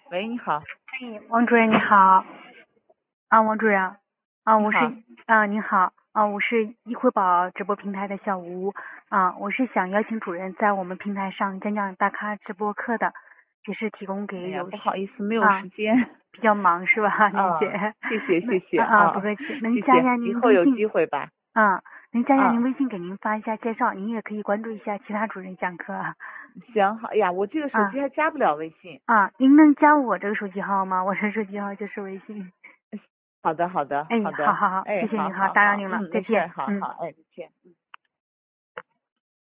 喂，你好。 哎，王主任你好。王主任。我是。 你好。 您好。我是易惠宝直播平台的小吴。我是想邀请主任在我们平台上讲讲大咖直播课的，也是提供哎呀， 给不好意思，没有时间。 比较忙是吧？理解。 谢谢谢谢不客气。能谢谢， 加一下以后有您微信？ 机会吧。 能加一下您微信给您发一下介绍，您也可以关注一下其他主任讲课。 行，好。哎呀，我这个手机还加不了微信。 您能加我这个手机号吗？我这手机号就是微信。 好的好的好的。 好， 哎， 谢谢您， 好好打扰您了，再没事， 见。 好好，哎，再见。